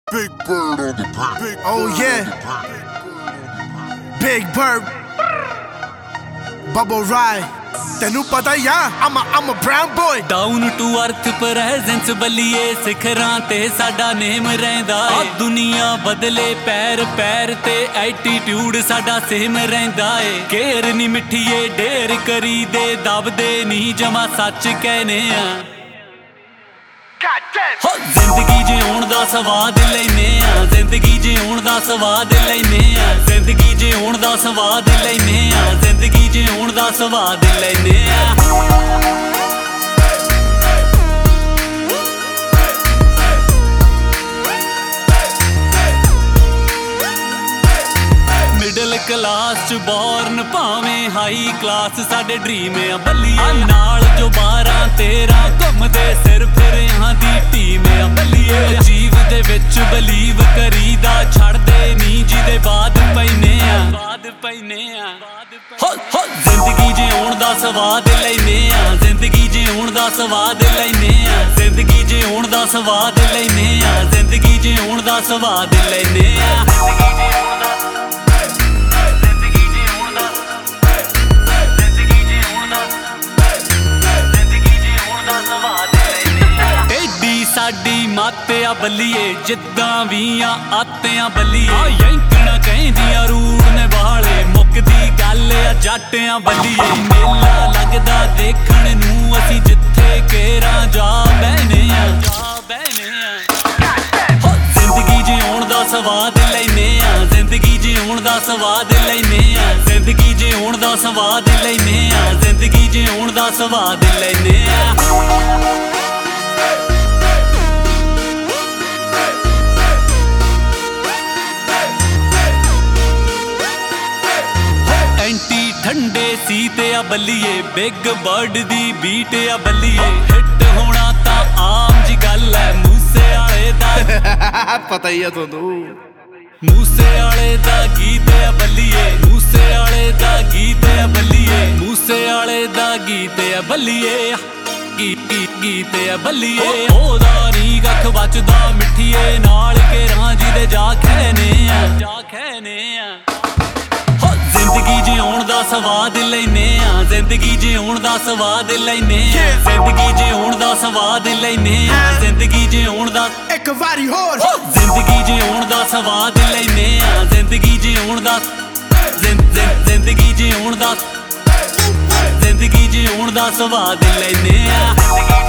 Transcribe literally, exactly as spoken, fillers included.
Big Bird on the beat. Big Oh Bird yeah, on the Big Bird, Bubble Ride. ਤੈਨੂੰ ਪਤਾ ਹੀ ਆ I'm a, I'm a brown boy. Down to earth presence ਬਲੀਏ ਸਿਖਰਾਂ ਤੇ ਸਾਡਾ ਨੇਮ ਰਹਿੰਦਾ ਏ ਦੁਨੀਆ ਬਦਲੇ ਪੈਰ ਪੈਰ ਤੇ ਐਟੀਟਿਊਡ ਸਾਡਾ ਸੇਮ ਰਹਿੰਦਾ ਏ ਕੇਰ ਨੀ ਮਿੱਠੀਏ ਢੇਰ ਕਰੀ ਦੇ ਦਬਦੇ ਨਹੀਂ ਜਮਾ ਸੱਚ ਕਹਿਨੇ ਆ ਹੋ ਜ਼ਿੰਦਗੀ ਜਿਉਣ ਦਾ ਸਵਾਦ ਲੈਨੇ ਆ ਜ਼ਿੰਦਗੀ ਜਿਉਣ ਦਾ ਸਵਾਦ ਲੈਨੇ ਆ ਜ਼ਿੰਦਗੀ ਜਿਉਣ ਦਾ ਸਵਾਦ ਲੈਨੇ ਆ ਜ਼ਿੰਦਗੀ ਜਿਉਣ ਦਾ ਸਵਾਦ ਲੈਨੇ ਆ ਮਿਡਲ ਕਲਾਸ ਚ ਬੋਰਨ ਭਾਵੇਂ ਹਾਈ ਕਲਾਸ ਸਾਡੇ ਡ੍ਰੀਮ ਆ ਬੱਲੀਏ ਨਾਲ ਜੋ ਬਾਰਾਂ ਤੇਰਾਂ ਘੁੰਮਦੇ ਸਿਰ ਫਿਰਿਆਂ ਦੀ ਟੀਮ ਆ ਬੱਲੀਏ ਜੀਵ ਦੇ ਵਿੱਚ ਬਲੀਵ ਕਰੀਦਾ ਛੱਡਦੇ ਨੀ ਜਿਹਦੇ ਬਾਅਦ ਪੈਨੇ ਆ ਬਾਅਦ ਪੈਨੇ ਆ ਹੋ ਹੋ ਜ਼ਿੰਦਗੀ ਜਿਉਣ ਦਾ ਸਵਾਦ ਲੈਨੇ ਆ ਜ਼ਿੰਦਗੀ ਜਿਉਣ ਦਾ ਸਵਾਦ ਲੈਨੇ ਆ ਜ਼ਿੰਦਗੀ ਜਿਉਣ ਦਾ ਸਵਾਦ ਲੈਨੇ ਆ ਜ਼ਿੰਦਗੀ ਜਿਉਣ ਦਾ ਸਵਾਦ ਲੈਨੇ ਆ ਸਾਡੀ ਮਾਤਿਆ ਬੱਲੀਏ ਜਿੱਦਾਂ ਵੀ ਆ ਆਤਿਆਂ ਬੱਲੀਏ ਯੰਕਣਾ ਕਹਿੰਦੀਆਂ ਰੂੜ ਨੇ ਵਾਲੇ ਮੁੱਕਦੀ ਗੱਲ ਆ ਜੱਟਿਆਂ ਬੱਲੀਏ ਮੇਲਾ ਲੱਗਦਾ ਦੇਖਣ ਨੂੰ ਅਸੀਂ ਜਿੱਥੇ ਕੇਰਾਂ ਜਾ ਬਹਿਨੇ ਆ ਜਾ ਬਹਿਨੇ ਆ ਹੋ ਜ਼ਿੰਦਗੀ ਜਿਉਣ ਦਾ ਸਵਾਦ ਲੈਨੇ ਆ ਜ਼ਿੰਦਗੀ ਜਿਉਣ ਦਾ ਸਵਾਦ ਲੈਨੇ ਆ ਜ਼ਿੰਦਗੀ ਜਿਉਣ ਦਾ ਸਵਾਦ ਲੈਨੇ ਆ ਜ਼ਿੰਦਗੀ ਜਿਉਣ ਦਾ ਸਵਾਦ ਲੈਨੇ ਆ ਠੰਡੇ ਸੀ ਤੇ ਆ ਬੱਲੀਏ ਬਿਗ ਬਰਡ ਦੀ ਬੀਟ ਆ ਬੱਲੀਏ ਹਿੱਟ ਹੋਣਾ ਤਾਂ ਆਮ ਜੀ ਗੱਲ ਐ ਮੂਸੇ ਵਾਲੇ ਦਾ ਪਤਾ ਹੀ ਆ ਤੁਹਾਨੂੰ ਮੂਸੇ ਵਾਲੇ ਦਾ ਗੀਤ ਆ ਬੱਲੀਏ ਮੂਸੇ ਵਾਲੇ ਦਾ ਗੀਤ ਆ ਬੱਲੀਏ ਮੂਸੇ ਵਾਲੇ ਦਾ ਗੀਤ ਆ ਬੱਲੀਏ ਗੀਤ ਗੀਤ ਆ ਬੱਲੀਏ ਉਹਦਾ ਨੀ ਕੱਖ ਬਚਦਾ ਮਿੱਠੀਏ ਨਾਲ ਕੇਰਾਂ ਜਿਹਦੇ ਜਾ ਖੈਨੇ ਆ ਜਾ ਖੈਨੇ ਆ ਜ਼ਿੰਦਗੀ ਜਿਉਣ ਦਾ ਸਵਾਦ ਲੈਨੇ ਆ ਜ਼ਿੰਦਗੀ ਜਿਉਣ ਦਾ ਸਵਾਦ ਲੈਨੇ ਆ ਜ਼ਿੰਦਗੀ ਜਿਉਣ ਦਾ ਸਵਾਦ ਲੈਨੇ ਆ ਜ਼ਿੰਦਗੀ ਜਿਉਣ ਦਾ ਇੱਕ ਵਾਰੀ ਹੋਰ ਜ਼ਿੰਦਗੀ ਜਿਉਣ ਦਾ ਸਵਾਦ ਲੈਨੇ ਆ ਜ਼ਿੰਦਗੀ ਜਿਉਣ ਦਾ ਜ਼ਿੰਦਗੀ ਜਿਉਣ ਦਾ ਜ਼ਿੰਦਗੀ ਜਿਉਣ ਦਾ ਸਵਾਦ ਲੈਨੇ ਆ